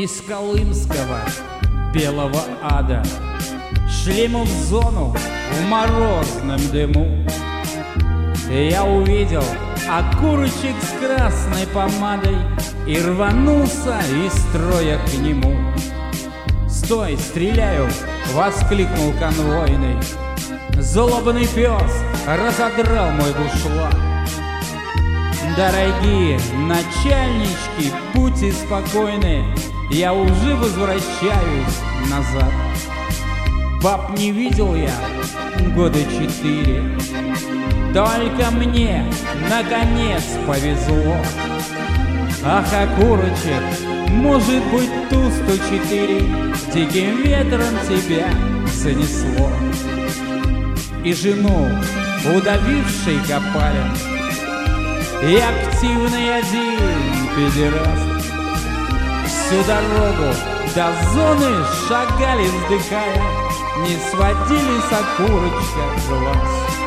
Из Колымского белого ада шли мы в зону в морозном дыму. Я увидел окурочек с красной помадой и рванулся из строя к нему. «Стой, стреляю!» — воскликнул конвойный. Злобный пес разодрал мой бушлат. Дорогие начальнички, будьте спокойны, я уже возвращаюсь назад. Баб не видел я года 4, только мне наконец повезло. Ах, окурочек, может быть, Ту-104 диким ветром тебя занесло. И жену, удавивший Копалин, и активный один педераст, всю дорогу до зоны шагали, вздыхая, не сводили с окурочка глаз.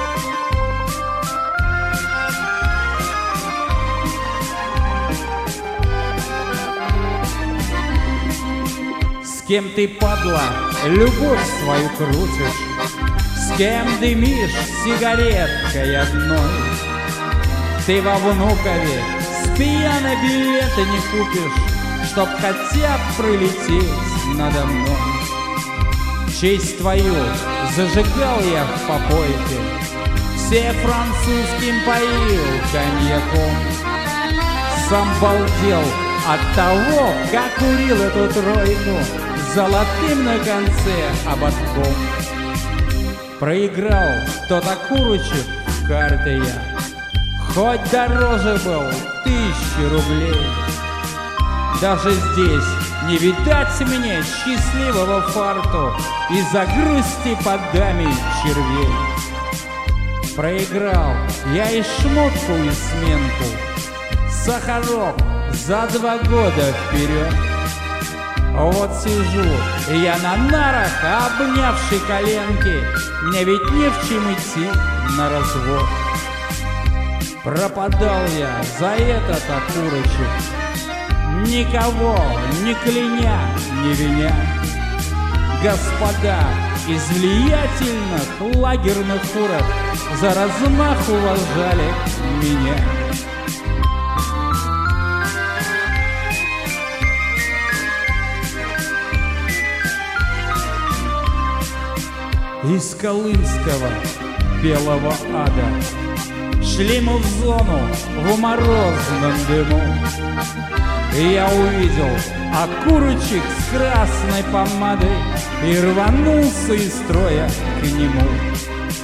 С кем ты, падла, любовь свою крутишь? С кем дымишь сигареткой одной? Ты во Внукове с пьяной билета не купишь, чтоб хотя бы пролететь надо мной. Честь твою зажигал я в попойке, все французским поил коньяком. Сам балдел от того, как курил эту тройку золотым на конце ободком. Проиграл тот окурочек в карты я, хоть дороже был 1000 рублей. Даже здесь не видать мне счастливого фарту из-за грусти под даме червей. Проиграл я и шмотку, и сменку, сахарок за 2 года вперед. Вот сижу я на нарах, обнявши коленки, мне ведь не в чем идти на развод. Пропадал я за этот окурочек, никого ни кляня, ни виня. Господа из влиятельных лагерных урок за размах уважали меня. Из Колымского белого ада шли мы в зону в морозном дыму. И я увидел окурочек с красной помадой и рванулся из строя к нему.